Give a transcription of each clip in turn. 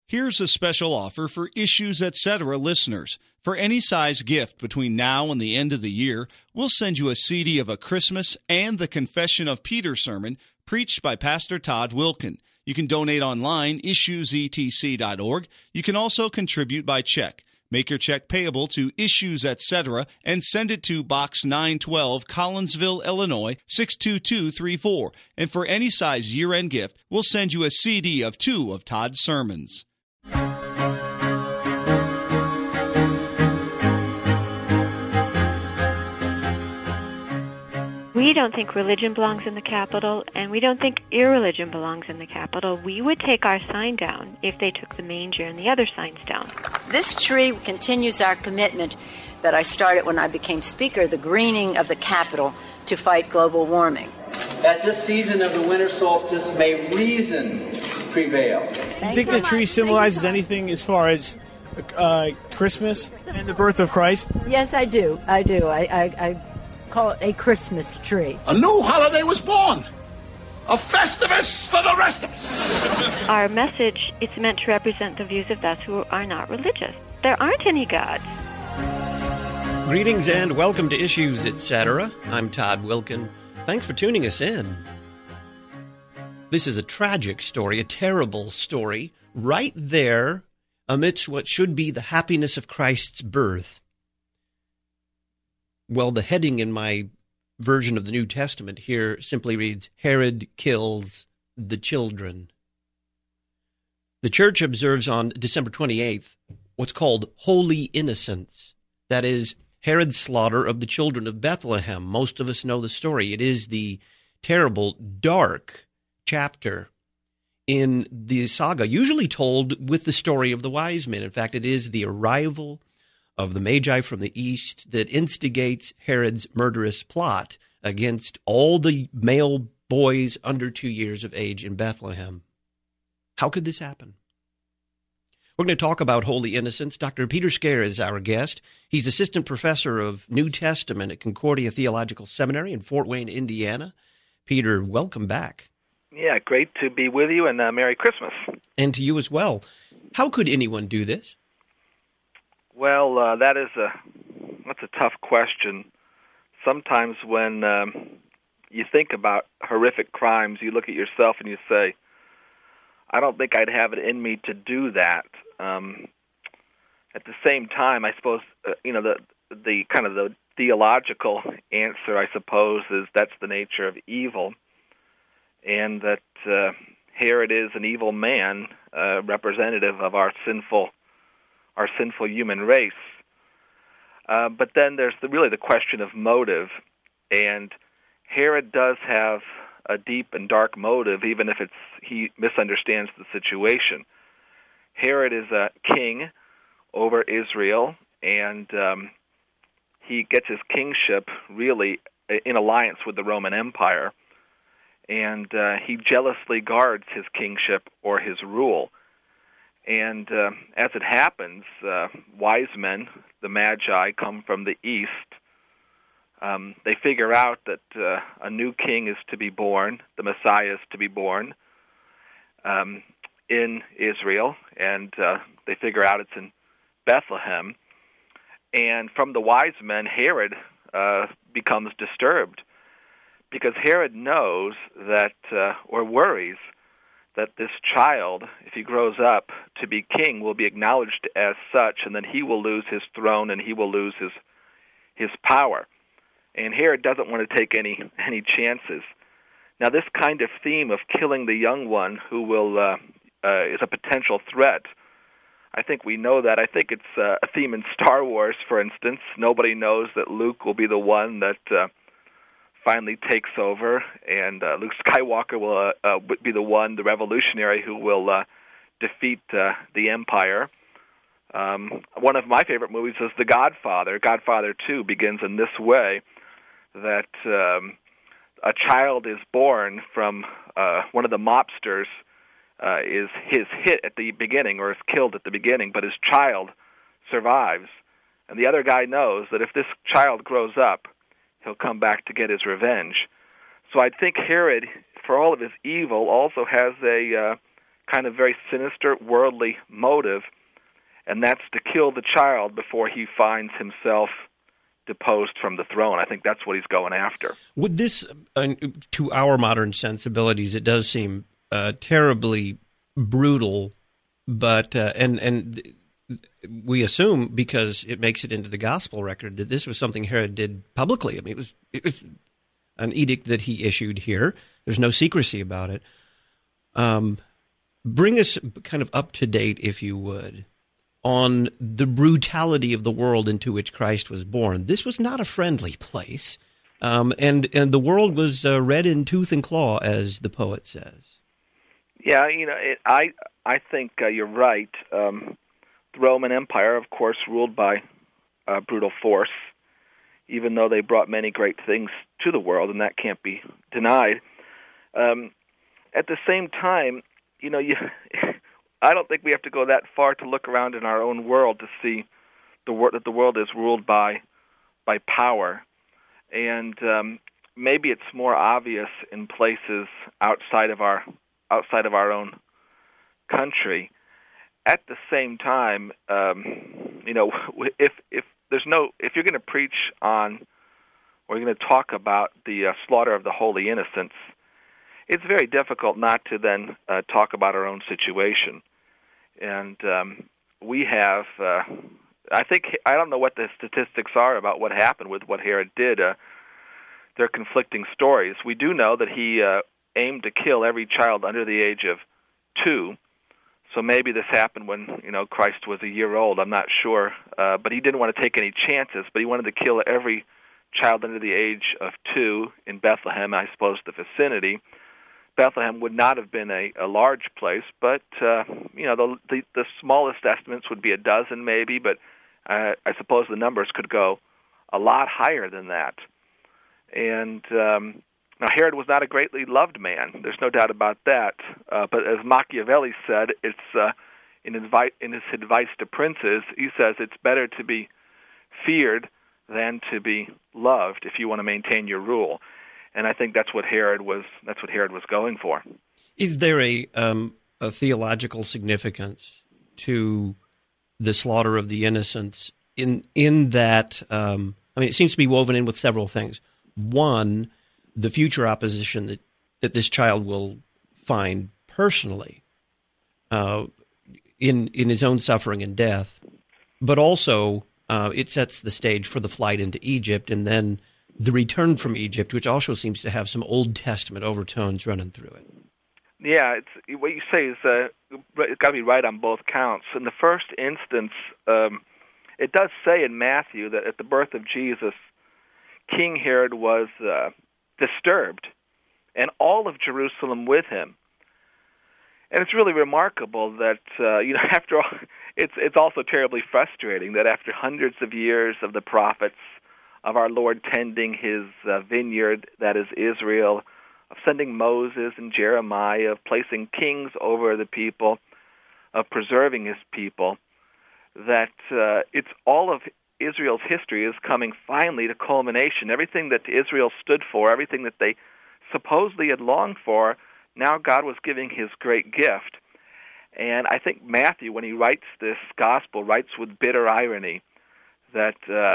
Here's a special offer for Issues Etc. listeners. For any size gift between now and the end of the year, we'll send you a CD of a Christmas and the Confession of Peter sermon preached by Pastor Todd Wilken. You can donate online, issuesetc.org. You can also contribute by check. Make your check payable to Issues Etc. and send it to Box 912, Collinsville, Illinois, 62234. And for any size year-end gift, we'll send you a CD of 2 of Todd's sermons. We don't think religion belongs in the Capitol, and we don't think irreligion belongs in the Capitol. We would take our sign down if they took the manger and the other signs down. This tree continues our commitment that I started when I became Speaker, the greening of the Capitol to fight global warming. At this season of the winter solstice, may reason prevail. Do you think the tree symbolizes anything as far as Christmas and the birth of Christ? Yes, I do. I call it a Christmas tree. A new holiday was born. A Festivus for the rest of us. Our message, it's meant to represent the views of those who are not religious. There aren't any gods. Greetings and welcome to Issues Etc. I'm Todd Wilken. Thanks for tuning us in. This is a tragic story, a terrible story, right there amidst what should be the happiness of Christ's birth. Well, the heading in my version of the New Testament here simply reads, Herod kills the children. The church observes on December 28th what's called Holy Innocents. That is, Herod's slaughter of the children of Bethlehem. Most of us know the story. It is the terrible, dark chapter in the saga, usually told with the story of the wise men. In fact, it is the arrival of the Magi from the east that instigates Herod's murderous plot against all the male boys under 2 years of age in Bethlehem. How could this happen? We're going to talk about Holy Innocents. Dr. Peter Scaer is our guest. He's assistant professor of New Testament at Concordia Theological Seminary in Fort Wayne, Indiana. Peter, welcome back. Yeah, great to be with you, and Merry Christmas. And to you as well. How could anyone do this? Well, that's a tough question. Sometimes when you think about horrific crimes, you look at yourself and you say, I don't think I'd have it in me to do that. At the same time, I suppose, the kind of the theological answer, I suppose, is that's the nature of evil, and that Herod is an evil man, representative of our sinful human race. But then there's really the question of motive, and Herod does have a deep and dark motive, even if he misunderstands the situation. Herod is a king over Israel, and he gets his kingship really in alliance with the Roman Empire, and he jealously guards his kingship or his rule. And as it happens, wise men, the Magi, come from the east. They figure out that a new king is to be born, the Messiah is to be born in Israel, and they figure out it's in Bethlehem. And from the wise men, Herod becomes disturbed, because Herod knows that, or worries, that this child, if he grows up to be king, will be acknowledged as such, and then he will lose his throne and he will lose his power. And Herod doesn't want to take any chances. Now, this kind of theme of killing the young one who will is a potential threat. I think we know that. I think it's a theme in Star Wars, for instance. Nobody knows that Luke will be the one that finally takes over, and Luke Skywalker will be the one, the revolutionary, who will defeat the Empire. One of my favorite movies is The Godfather. Godfather 2 begins in this way, that a child is born from one of the mobsters is hit at the beginning or is killed at the beginning, but his child survives. And the other guy knows that if this child grows up, he'll come back to get his revenge. So I think Herod, for all of his evil, also has a kind of very sinister, worldly motive, and that's to kill the child before he finds himself deposed from the throne. I think that's what he's going after. Would this, to our modern sensibilities, it does seem terribly brutal, but and we assume, because it makes it into the gospel record, that this was something Herod did publicly. I mean, it was an edict that he issued here. There's no secrecy about it. Bring us kind of up to date, if you would, on the brutality of the world into which Christ was born. This was not a friendly place, and the world was red in tooth and claw, as the poet says. Yeah, I think you're right. The Roman Empire, of course, ruled by brutal force, even though they brought many great things to the world, and that can't be denied. At the same time, I don't think we have to go that far to look around in our own world to see that the world is ruled by power, and maybe it's more obvious in places outside of our own country. At the same time, if you're going to preach on, or you're going to talk about the slaughter of the holy innocents, it's very difficult not to then talk about our own situation. And we have, I don't know what the statistics are about what happened with what Herod did. They're conflicting stories. We do know that he aimed to kill every child under the age of 2. So maybe this happened when Christ was a year old. I'm not sure, but he didn't want to take any chances. But he wanted to kill every child under the age of 2 in Bethlehem. I suppose the vicinity. Bethlehem would not have been a large place, but the smallest estimates would be a dozen, maybe. But I suppose the numbers could go a lot higher than that. And now, Herod was not a greatly loved man. There's no doubt about that. But as Machiavelli said, it's in his advice to princes, he says it's better to be feared than to be loved if you want to maintain your rule. And I think that's what Herod was going for. Is there a theological significance to the slaughter of the innocents in that? It seems to be woven in with several things. One, the future opposition that this child will find personally in his own suffering and death, but also it sets the stage for the flight into Egypt and then the return from Egypt, which also seems to have some Old Testament overtones running through it. Yeah, it's what you say is it's got to be right on both counts. In the first instance, it does say in Matthew that at the birth of Jesus, King Herod was disturbed, and all of Jerusalem with him. And it's really remarkable that after all, it's also terribly frustrating that after hundreds of years of the prophets, of our Lord tending his vineyard, that is Israel, of sending Moses and Jeremiah, of placing kings over the people, of preserving his people, that it's all of Israel's history is coming finally to culmination. Everything that Israel stood for, everything that they supposedly had longed for, now God was giving his great gift. And I think Matthew, when he writes this gospel, writes with bitter irony that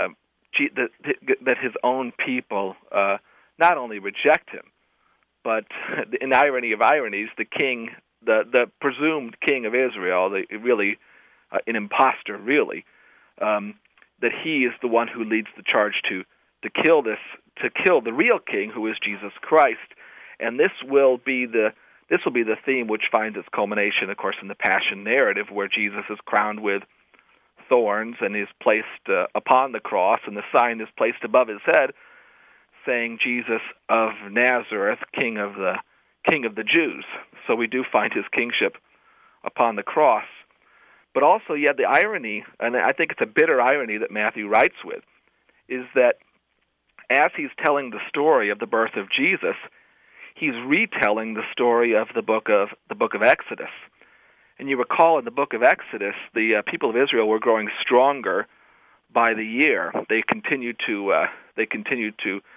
his own people not only reject him, but in irony of ironies, the king, the presumed king of Israel, an imposter, really, that he is the one who leads the charge to kill the real king, who is Jesus Christ. And this will be the theme which finds its culmination, of course, in the Passion narrative, where Jesus is crowned with thorns and is placed upon the cross, and the sign is placed above his head, saying, "Jesus of Nazareth, King of the Jews." So we do find his kingship upon the cross. But also, the irony, and I think it's a bitter irony that Matthew writes with, is that as he's telling the story of the birth of Jesus, he's retelling the story of the book of Exodus. And you recall in the book of Exodus, the people of Israel were growing stronger by the year. They continued to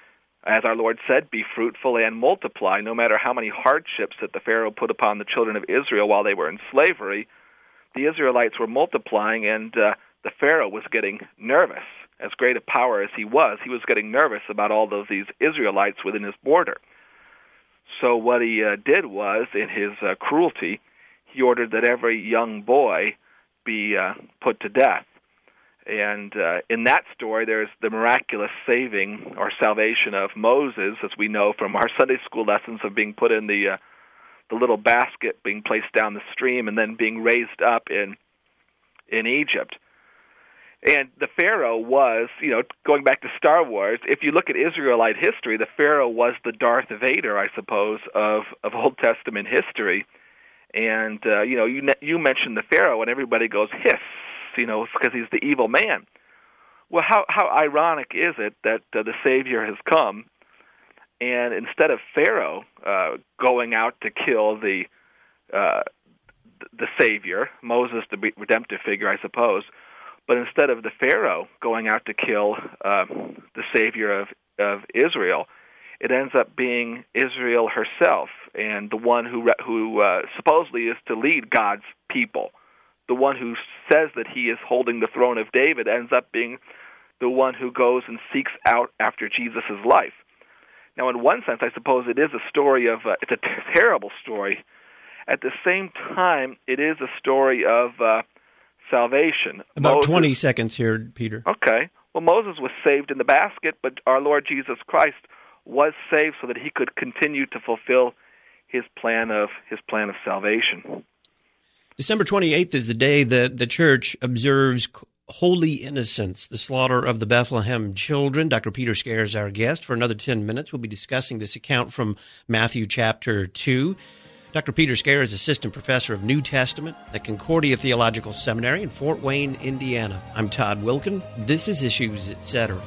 As our Lord said, be fruitful and multiply. No matter how many hardships that the Pharaoh put upon the children of Israel while they were in slavery, the Israelites were multiplying, and the Pharaoh was getting nervous. As great a power as he was getting nervous about all these Israelites within his border. So what he did was, in his cruelty, he ordered that every young boy be put to death. And in that story, there's the miraculous saving or salvation of Moses, as we know from our Sunday school lessons, of being put in the little basket, being placed down the stream, and then being raised up in Egypt. And the Pharaoh was, going back to Star Wars, if you look at Israelite history, the Pharaoh was the Darth Vader, I suppose, of Old Testament history. And, you mentioned the Pharaoh, and everybody goes, hiss, because he's the evil man. Well, how ironic is it that the Savior has come, and instead of Pharaoh going out to kill the Savior, Moses, the redemptive figure, I suppose, but instead of the Pharaoh going out to kill the Savior of Israel, it ends up being Israel herself, and the one who supposedly is to lead God's people. The one who says that he is holding the throne of David ends up being the one who goes and seeks out after Jesus' life. Now, in one sense, I suppose it is a story of, it's a terrible story. At the same time, it is a story of salvation. About 20 seconds here, Peter. Okay. Well, Moses was saved in the basket, but our Lord Jesus Christ was saved so that he could continue to fulfill his plan of salvation. December 28th is the day that the church observes Holy Innocents, the slaughter of the Bethlehem children. Dr. Peter Scare is our guest. For another 10 minutes, we'll be discussing this account from Matthew chapter 2. Dr. Peter Scare is Assistant Professor of New Testament at Concordia Theological Seminary in Fort Wayne, Indiana. I'm Todd Wilkin. This is Issues, Etc.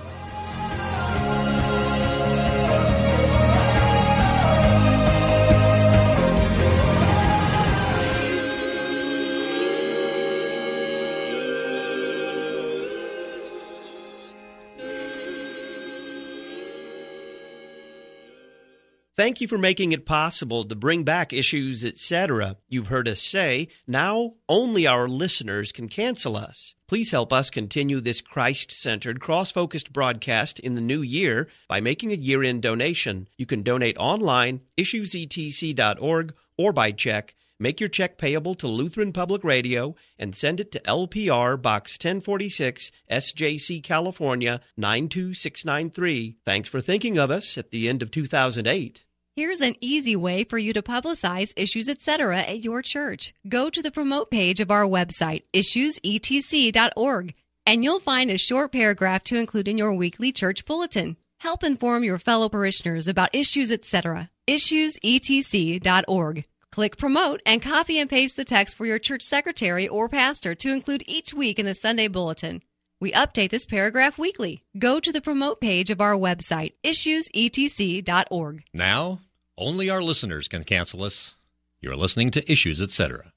Thank you for making it possible to bring back Issues, Etc. You've heard us say, now only our listeners can cancel us. Please help us continue this Christ-centered, cross-focused broadcast in the new year by making a year-end donation. You can donate online, issuesetc.org, or by check. Make your check payable to Lutheran Public Radio and send it to LPR Box 1046, SJC, California, 92693. Thanks for thinking of us at the end of 2008. Here's an easy way for you to publicize Issues, Etc. at your church. Go to the promote page of our website, issuesetc.org, and you'll find a short paragraph to include in your weekly church bulletin. Help inform your fellow parishioners about Issues, Etc. issuesetc.org. Click Promote and copy and paste the text for your church secretary or pastor to include each week in the Sunday bulletin. We update this paragraph weekly. Go to the promote page of our website, issuesetc.org. Now, only our listeners can cancel us. You're listening to Issues, Etc.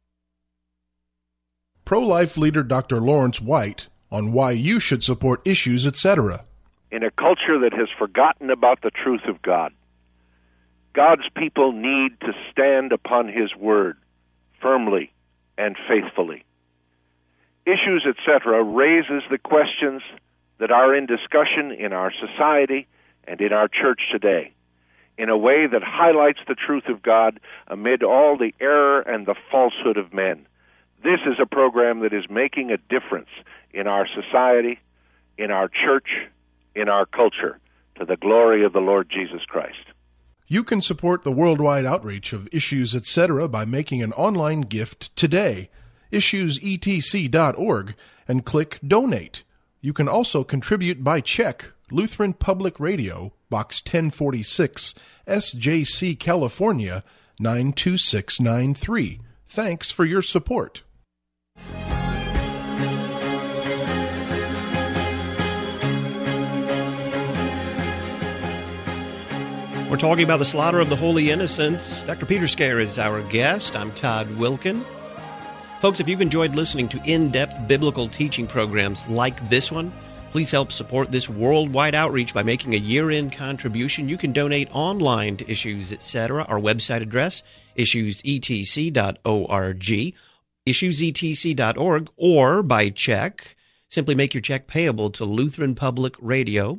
Pro-life leader Dr. Lawrence White on why you should support Issues, Etc. In a culture that has forgotten about the truth of God, God's people need to stand upon His Word firmly and faithfully. Issues, Etc. raises the questions that are in discussion in our society and in our church today in a way that highlights the truth of God amid all the error and the falsehood of men. This is a program that is making a difference in our society, in our church, in our culture, to the glory of the Lord Jesus Christ. You can support the worldwide outreach of Issues, Etc. by making an online gift today. issuesetc.org, and click Donate. You can also contribute by check. Lutheran Public Radio, Box 1046, SJC, California, 92693. Thanks for your support. We're talking about the slaughter of the Holy Innocents. Dr. Peter Scare is our guest. I'm Todd Wilkin. Folks, if you've enjoyed listening to in-depth biblical teaching programs like this one, Please help support this worldwide outreach by making a year-end contribution. You can donate online to Issues Etc. Our website address, issuesetc.org, issuesetc.org, or by check. Simply make your check payable to Lutheran Public Radio,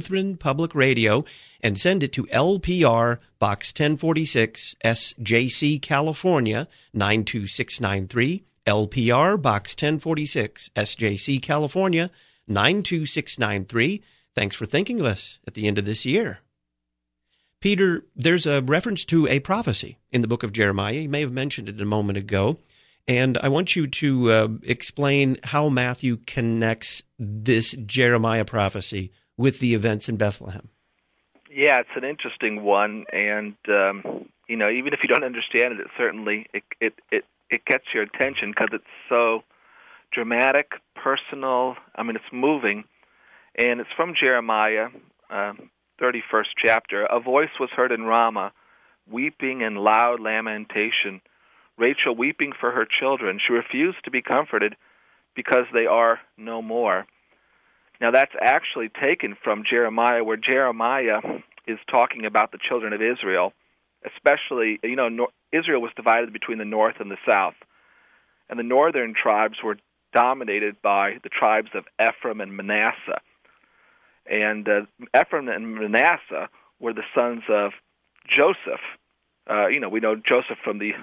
and send it to LPR Box 1046, SJC, California, 92693, LPR Box 1046, SJC, California, 92693. Thanks for thinking of us at the end of this year. Peter, there's a reference to a prophecy in the book of Jeremiah. You may have mentioned it a moment ago. And I want you to explain how Matthew connects this Jeremiah prophecy with the events in Bethlehem. Yeah, it's an interesting one, and even if you don't understand it, certainly it gets your attention because it's so dramatic, personal. I mean, it's moving, and it's from Jeremiah, 31st chapter. A voice was heard in Ramah, weeping and loud lamentation. Rachel weeping for her children. She refused to be comforted because they are no more. Now that's actually taken from Jeremiah, where Jeremiah is talking about the children of Israel, especially, Israel was divided between the north and the south. And the northern tribes were dominated by the tribes of Ephraim and Manasseh. And Ephraim and Manasseh were the sons of Joseph. We know Joseph from the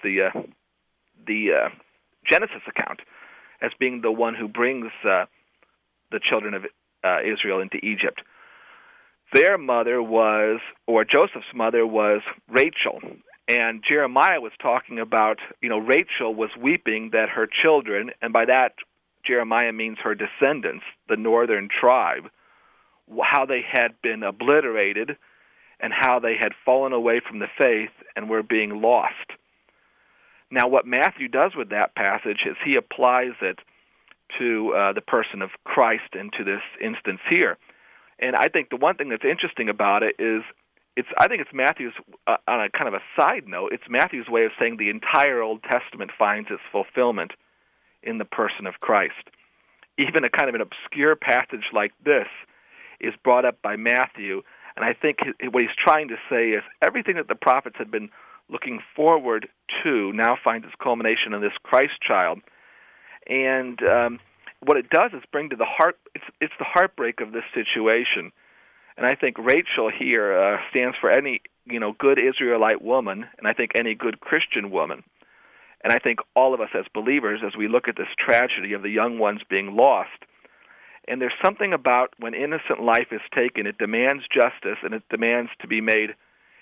Genesis account as being the one who brings the children of Israel into Egypt. Their mother Joseph's mother was Rachel, and Jeremiah was talking about, Rachel was weeping that her children, and by that Jeremiah means her descendants, the northern tribe, how they had been obliterated and how they had fallen away from the faith and were being lost. Now, what Matthew does with that passage is he applies it to the person of Christ and to this instance here. And I think the one thing that's interesting about it is, I think it's Matthew's, on a kind of a side note, it's Matthew's way of saying the entire Old Testament finds its fulfillment in the person of Christ. Even a kind of an obscure passage like this is brought up by Matthew. And I think what he's trying to say is everything that the prophets had been looking forward to now finds its culmination in this Christ child. And what it does is bring to the heart, it's the heartbreak of this situation. And I think Rachel here stands for any, good Israelite woman, and I think any good Christian woman. And I think all of us as believers, as we look at this tragedy of the young ones being lost, and there's something about when innocent life is taken, it demands justice and it demands to be made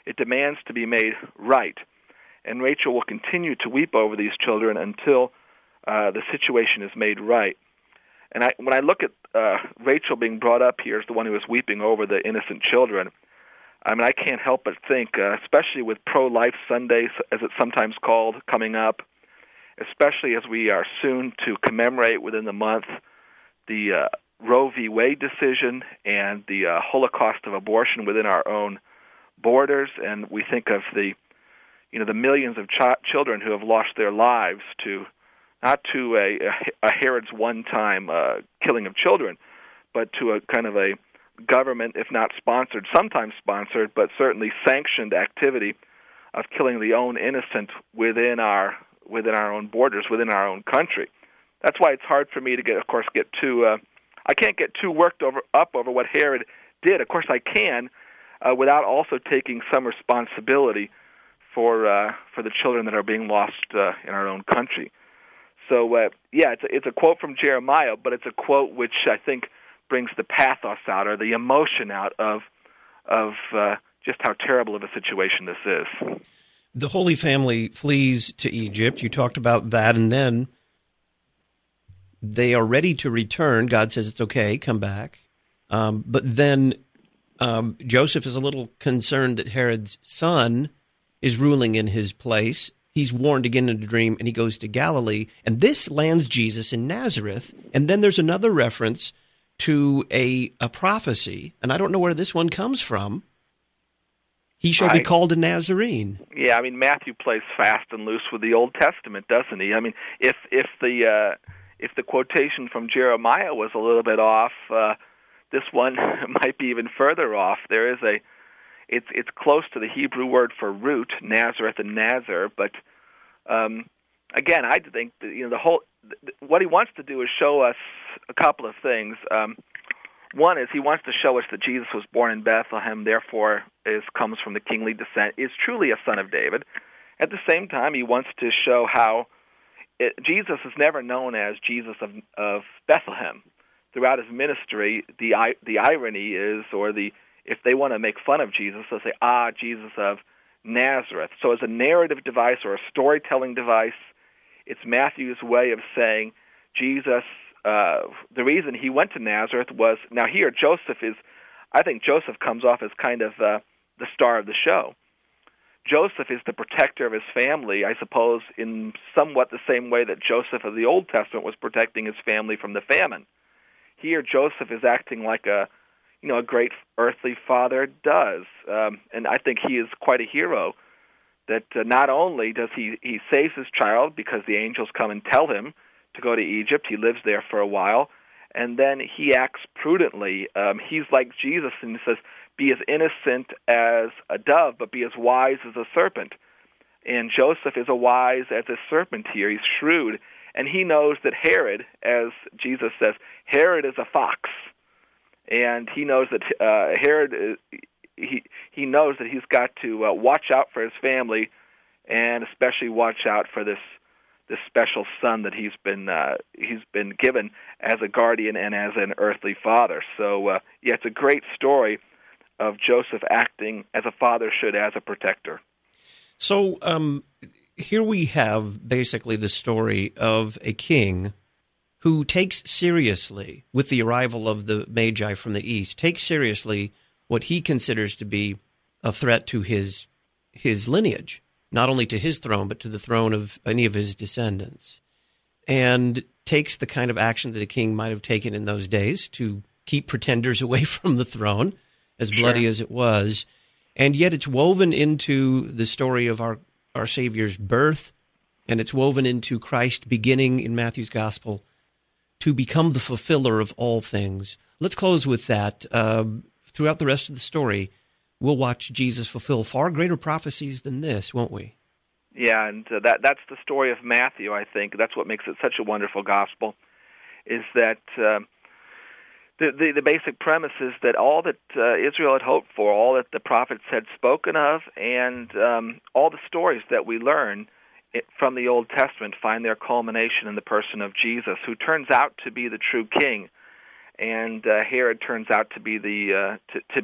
right. And Rachel will continue to weep over these children until the situation is made right. And when I look at Rachel being brought up here as the one who is weeping over the innocent children, I mean, I can't help but think, especially with Pro-Life Sunday, as it's sometimes called, coming up, especially as we are soon to commemorate within the month the Roe v. Wade decision and the Holocaust of abortion within our own borders, and we think of the millions of children who have lost their lives to not to a Herod's one-time killing of children, but to a kind of a government, if not sponsored, sometimes sponsored, but certainly sanctioned activity of killing the own innocent within our own borders, within our own country. That's why it's hard for me to get too. I can't get too worked up over what Herod did. Of course, I can, without also taking some responsibility for the children that are being lost in our own country. So, it's a quote from Jeremiah, but it's a quote which I think brings the pathos out, or the emotion out of just how terrible of a situation this is. The Holy Family flees to Egypt. You talked about that, and then they are ready to return. God says it's okay, come back. But then Joseph is a little concerned that Herod's son is ruling in his place. He's warned again in a dream, and he goes to Galilee. And this lands Jesus in Nazareth. And then there's another reference to a prophecy, and I don't know where this one comes from. He shall be called a Nazarene. Yeah, I mean, Matthew plays fast and loose with the Old Testament, doesn't he? I mean, if the quotation from Jeremiah was a little bit off, this one might be even further off. There is it's close to the Hebrew word for root, Nazareth and Nazar, but again, I think that, what he wants to do is show us a couple of things. One is he wants to show us that Jesus was born in Bethlehem, therefore comes from the kingly descent, is truly a son of David. At the same time, he wants to show how Jesus is never known as Jesus of Bethlehem. Throughout his ministry, the irony is, if they want to make fun of Jesus, they'll say, Jesus of Nazareth. So as a narrative device or a storytelling device, it's Matthew's way of saying Jesus, the reason he went to Nazareth was, now here I think Joseph comes off as kind of the star of the show. Joseph is the protector of his family, I suppose, in somewhat the same way that Joseph of the Old Testament was protecting his family from the famine. Here, Joseph is acting like a great earthly father does, and I think he is quite a hero. That not only does he saves his child because the angels come and tell him to go to Egypt, he lives there for a while, and then he acts prudently. He's like Jesus, and he says, "Be as innocent as a dove, but be as wise as a serpent." And Joseph is as wise as a serpent here. He's shrewd, and he knows that Herod, as Jesus says, Herod is a fox, and he knows that Herod. He knows that he's got to watch out for his family, and especially watch out for this special son that he's been given as a guardian and as an earthly father. So it's a great story of Joseph acting as a father should, as a protector. So here we have basically the story of a king who takes seriously, with the arrival of the Magi from the east, takes seriously what he considers to be a threat to his lineage, not only to his throne, but to the throne of any of his descendants, and takes the kind of action that a king might have taken in those days to keep pretenders away from the throne, as bloody as it was, and yet it's woven into the story of our Savior's birth, and it's woven into Christ beginning in Matthew's Gospel to become the fulfiller of all things. Let's close with that. Throughout the rest of the story, we'll watch Jesus fulfill far greater prophecies than this, won't we? Yeah, and that's the story of Matthew, I think. That's what makes it such a wonderful gospel, is that the basic premise is that all that Israel had hoped for, all that the prophets had spoken of, and all the stories that we learn from the Old Testament find their culmination in the person of Jesus, who turns out to be the true king. And Herod turns out to be the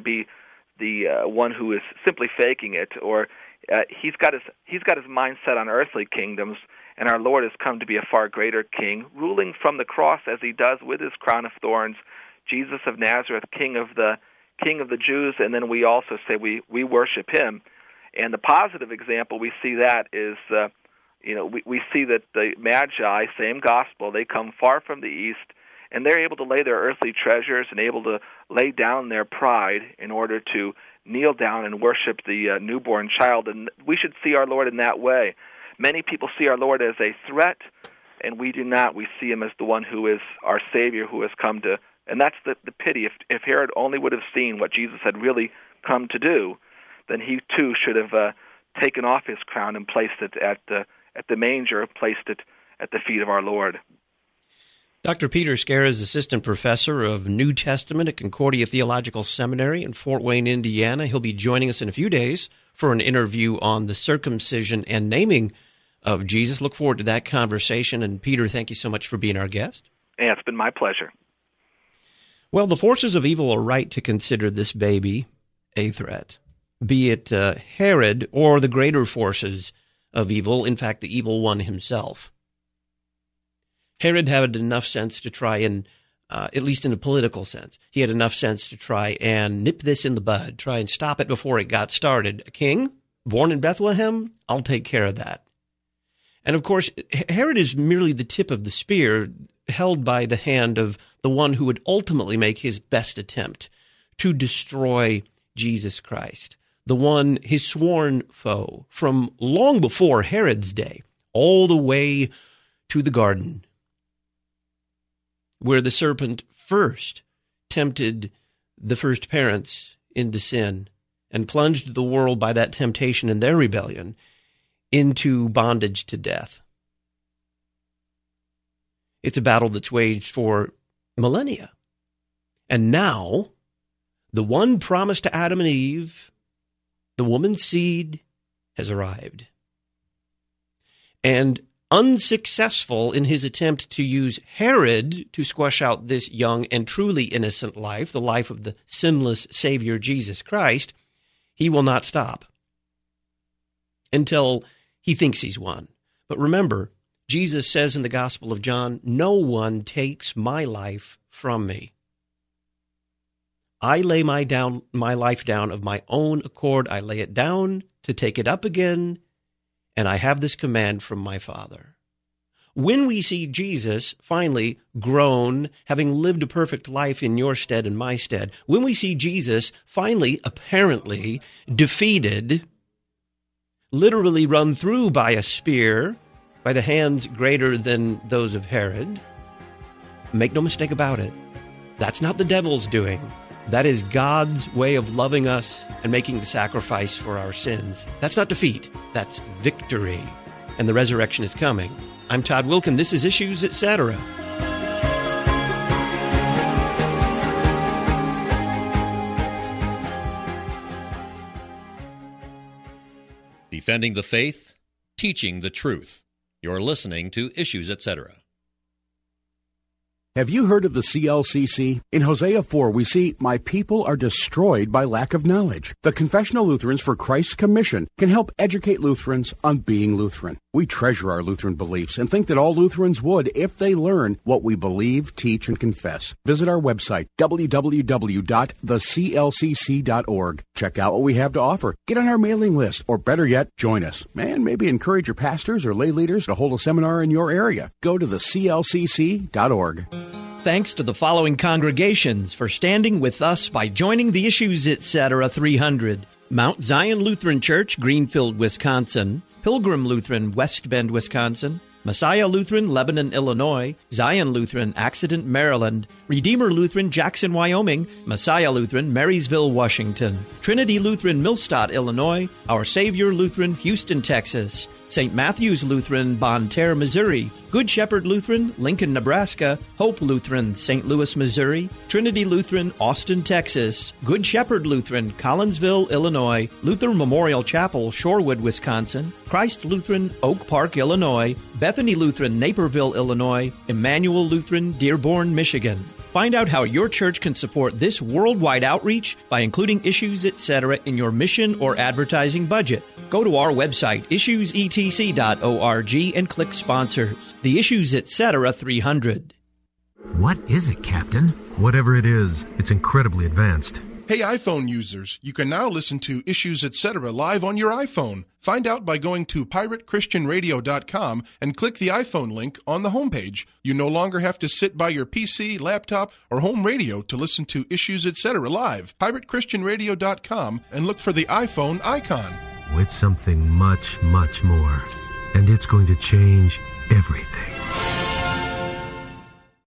one who is simply faking it, or he's got his mind set on earthly kingdoms, and our Lord has come to be a far greater king, ruling from the cross as he does with his crown of thorns, Jesus of Nazareth, King of the Jews, and then we also say we worship him. And the positive example we see that is we see that the Magi, same gospel, they come far from the east. And they're able to lay their earthly treasures and able to lay down their pride in order to kneel down and worship the newborn child. And we should see our Lord in that way. Many people see our Lord as a threat, and we do not. We see him as the one who is our Savior, who has come to, and that's the pity. If Herod only would have seen what Jesus had really come to do, then he too should have taken off his crown and placed it at the manger, placed it at the feet of our Lord. Dr. Peter Scair is Assistant Professor of New Testament at Concordia Theological Seminary in Fort Wayne, Indiana. He'll be joining us in a few days for an interview on the circumcision and naming of Jesus. Look forward to that conversation. And Peter, thank you so much for being our guest. Yeah, it's been my pleasure. Well, the forces of evil are right to consider this baby a threat, be it Herod or the greater forces of evil, in fact, the evil one himself. Herod had enough sense to try and, at least in a political sense, he had enough sense to try and nip this in the bud, try and stop it before it got started. A king, born in Bethlehem, I'll take care of that. And of course, Herod is merely the tip of the spear held by the hand of the one who would ultimately make his best attempt to destroy Jesus Christ, the one, his sworn foe, from long before Herod's day, all the way to the garden, where the serpent first tempted the first parents into sin and plunged the world by that temptation and their rebellion into bondage to death. It's a battle that's waged for millennia. And now, the one promised to Adam and Eve, the woman's seed, has arrived. And unsuccessful in his attempt to use Herod to squash out this young and truly innocent life, the life of the sinless Savior Jesus Christ, he will not stop until he thinks he's won. But remember, Jesus says in the Gospel of John, "No one takes my life from me. I lay my life down of my own accord. I lay it down to take it up again, and I have this command from my Father." When we see Jesus finally grown, having lived a perfect life in your stead and my stead, when we see Jesus finally, apparently, defeated, literally run through by a spear, by the hands greater than those of Herod, make no mistake about it, that's not the devil's doing. That is God's way of loving us and making the sacrifice for our sins. That's not defeat. That's victory. And the resurrection is coming. I'm Todd Wilkin. This is Issues, Etc. Defending the faith, teaching the truth. You're listening to Issues, Etc. Have you heard of the CLCC? In Hosea 4, we see, "My people are destroyed by lack of knowledge." The Confessional Lutherans for Christ's Commission can help educate Lutherans on being Lutheran. We treasure our Lutheran beliefs and think that all Lutherans would if they learn what we believe, teach, and confess. Visit our website, www.theclcc.org. Check out what we have to offer. Get on our mailing list, or better yet, join us. And maybe encourage your pastors or lay leaders to hold a seminar in your area. Go to theclcc.org. Thanks to the following congregations for standing with us by joining the Issues, Etc. 300. Mount Zion Lutheran Church, Greenfield, Wisconsin. Pilgrim Lutheran, West Bend, Wisconsin. Messiah Lutheran, Lebanon, Illinois. Zion Lutheran, Accident, Maryland. Redeemer Lutheran, Jackson, Wyoming. Messiah Lutheran, Marysville, Washington. Trinity Lutheran, Millstadt, Illinois. Our Savior Lutheran, Houston, Texas. St. Matthew's Lutheran, Bonne Terre, Missouri. Good Shepherd Lutheran, Lincoln, Nebraska. Hope Lutheran, St. Louis, Missouri. Trinity Lutheran, Austin, Texas. Good Shepherd Lutheran, Collinsville, Illinois. Luther Memorial Chapel, Shorewood, Wisconsin. Christ Lutheran, Oak Park, Illinois. Bethany Lutheran, Naperville, Illinois. Emmanuel Lutheran, Dearborn, Michigan. Find out how your church can support this worldwide outreach by including Issues, Etc. in your mission or advertising budget. Go to our website, issuesetc.org, and click Sponsors. The Issues, Etc. 300. What is it, Captain? Whatever it is, it's incredibly advanced. Hey iPhone users, you can now listen to Issues, Etc. live on your iPhone. Find out by going to piratechristianradio.com and click the iPhone link on the homepage. You no longer have to sit by your PC, laptop, or home radio to listen to Issues, Etc. live. piratechristianradio.com and look for the iPhone icon. It's something much, much more. And it's going to change everything.